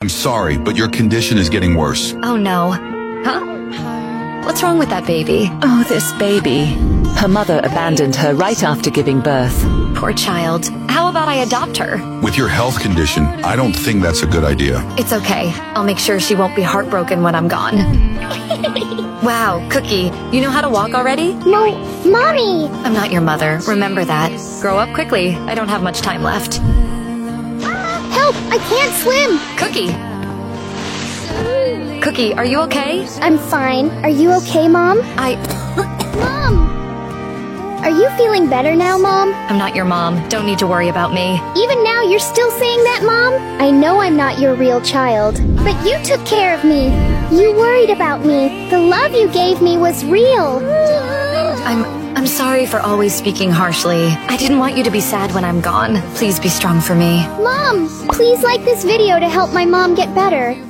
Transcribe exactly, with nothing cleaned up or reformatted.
sorry, but your condition is getting worse. Oh no. Huh? What's wrong with that baby? Oh, this baby. Her mother abandoned her right after giving birth. Poor child. How about I adopt her? With your health condition, I don't think that's a good idea. It's okay. I'll make sure she won't be heartbroken when I'm gone. Wow, Cookie, you know how to walk already? No, Mommy! I'm not your mother, remember that. Grow up quickly. I don't have much time left. Help! I can't swim! Cookie! Cookie, are you okay? I'm fine. Are you okay, Mom? I... Mom! Are you feeling better now, Mom? I'm not your mom. Don't need to worry about me. Even now, you're still saying that, Mom? I know I'm not your real child, but you took care of me. You worried about me. The love you gave me was real. I'm... I'm sorry for always speaking harshly. I didn't want you to be sad when I'm gone. Please be strong for me. Mom, please like this video to help my mom get better.